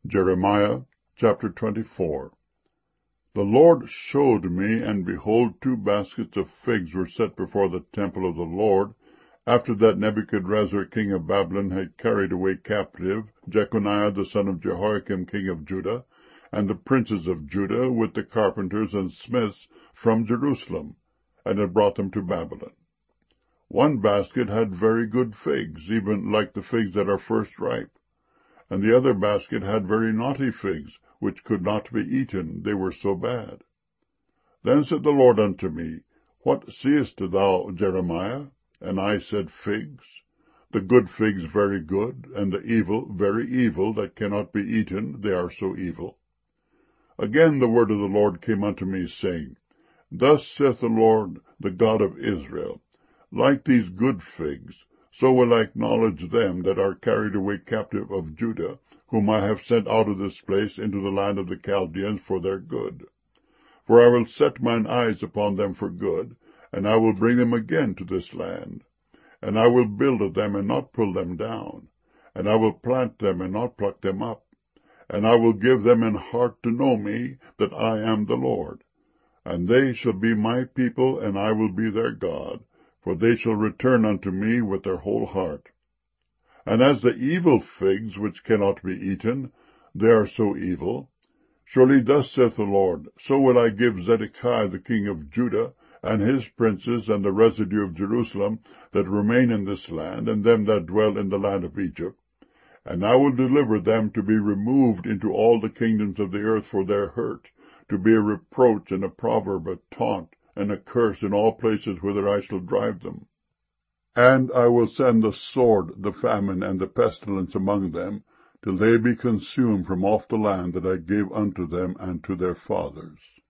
Jeremiah chapter 24. The Lord showed me, and behold, 2 baskets of figs were set before the temple of the Lord, after that Nebuchadrezzar king of Babylon had carried away captive Jeconiah the son of Jehoiakim king of Judah, and the princes of Judah with the carpenters and smiths from Jerusalem, and had brought them to Babylon. 1 basket had very good figs, even like the figs that are first ripe. And the other basket had very naughty figs, which could not be eaten, they were so bad. Then said the Lord unto me, What seest thou, Jeremiah? And I said, Figs. The good figs very good, and the evil very evil, that cannot be eaten, they are so evil. Again the word of the Lord came unto me, saying, Thus saith the Lord, the God of Israel, Like these good figs, so will I acknowledge them that are carried away captive of Judah, whom I have sent out of this place into the land of the Chaldeans for their good. For I will set mine eyes upon them for good, and I will bring them again to this land. And I will build them and not pull them down, and I will plant them and not pluck them up. And I will give them an heart to know me, that I am the Lord. And they shall be my people, and I will be their God, for they shall return unto me with their whole heart. And as the evil figs which cannot be eaten, they are so evil. Surely thus saith the Lord, so will I give Zedekiah the king of Judah, and his princes, and the residue of Jerusalem, that remain in this land, and them that dwell in the land of Egypt. And I will deliver them to be removed into all the kingdoms of the earth for their hurt, to be a reproach and a proverb, a taunt, and a curse in all places whither I shall drive them. And I will send the sword, the famine, and the pestilence among them, till they be consumed from off the land that I gave unto them and to their fathers.